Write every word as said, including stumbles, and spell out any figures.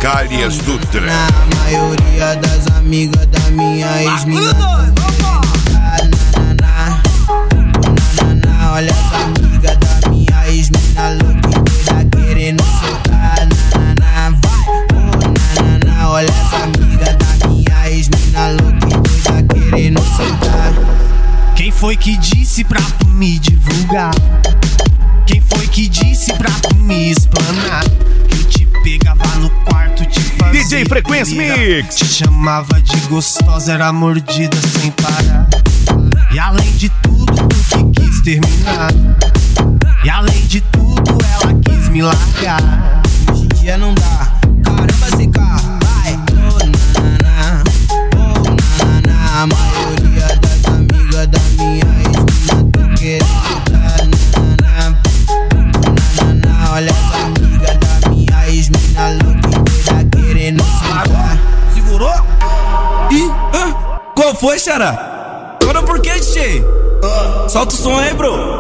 Calhas do Trem. A maioria das amigas da minha ex-mina. Olha as amigas da minha ex-mina louca e doida querendo soltar. Nananá, vai, oh, nananá. Olha as amigas da minha ex-mina louca e doida querendo soltar. Quem foi que disse pra tu me divulgar? Quem foi que disse pra tu me explanar? Que eu te pegava no quarto, te fazia D J Frequência Mix. Te chamava de gostosa, era mordida sem parar. E além de tudo, tu que quis terminar. E além de tudo, ela quis me largar. Hoje em dia não dá, caramba C K, vai. Oh, nananá, oh, nananá. A maioria das amigas da minha ex-mina tão querendo dar. Nananá, nananá. Olha as amigas da minha ex-mina louca e doida querendo soltar. Segurou? Ih, ah, qual foi, xará? Agora por que, tchê? Solta o som aí, bro.